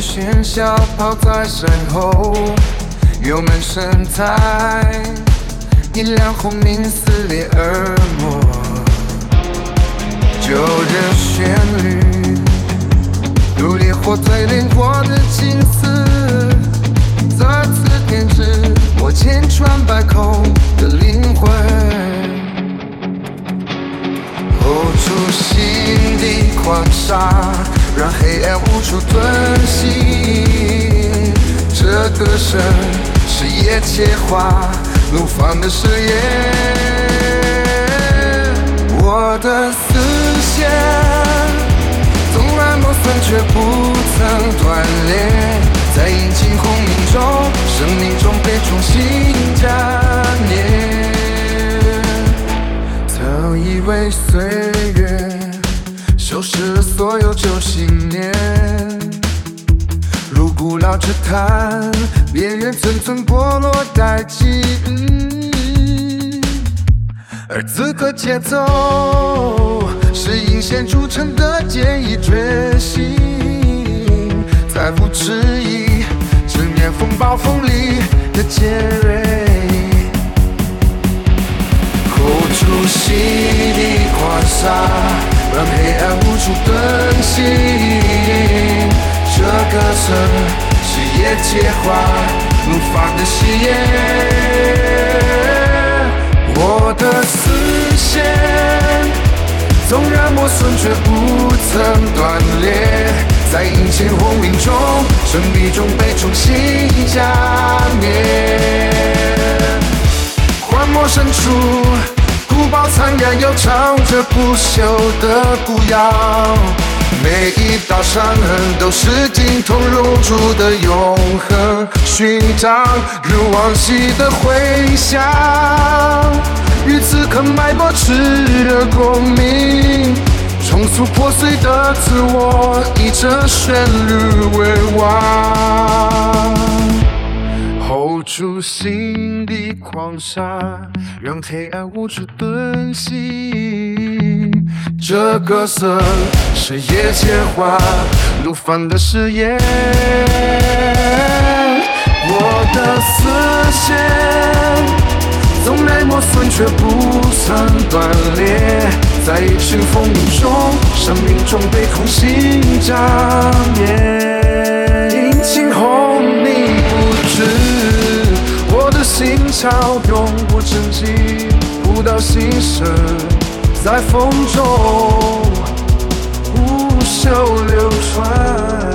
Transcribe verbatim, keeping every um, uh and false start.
喧嚣抛在身后，油门声台，一辆轰鸣撕裂耳膜，旧日旋律如烈火淬炼过的金丝，再次编织我千疮百孔的灵魂，吼出心底狂沙，让黑暗无处遁形。这歌声是夜切花怒放的誓言，我的丝线纵然磨损却不曾断裂，在引擎轰鸣中，生命中被重新加冕。曾以为岁月收拾了所有旧信念，如古老之坛，边缘层层剥落殆尽。嗯，而此刻节奏是引线铸成的坚毅决心，再不迟疑，直面风暴风里的尖锐，吼出心底狂沙，让黑暗无处遁形。这歌声是夜切花怒放的誓言，我的丝线纵然磨损却不曾断裂，在引擎轰鸣中，生命中被重新加冕。幻魔深处，古堡残垣又唱着不朽的古谣，每一道伤痕都是经痛熔铸的永恒勋章，如往昔的回响，与此刻脉搏炽热共鸣，重塑破碎的自我，以这旋律为王，吼出心底狂沙，让黑暗无处遁形。这歌声是夜切花怒放的誓言，我的丝线纵然磨损却不曾断裂，在一群风雨中，生命中被空心加冕。引擎轰鸣不止，我的心潮永不沉寂，不到心声在风中无休流传。